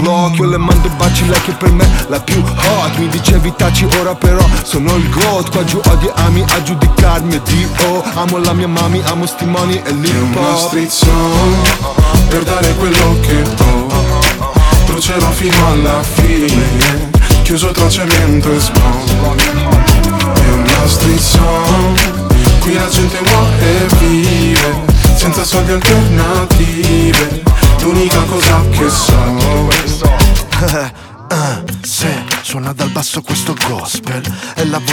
vlog. Io le mando baci, lei che per me la più hot. Mi dicevi taci, ora però sono il GOAT. Qua giù odio e ami a giudicarmi e Dio. Amo la mia mami, amo sti money e l'hip hop. È una street song per dare quello che ho. Brucerò fino alla fine, chiuso tra cemento e smog. È una street song, qui la gente muore e vive, senza soldi alternative, l'unica cosa che so. Se suona dal basso questo gospel e la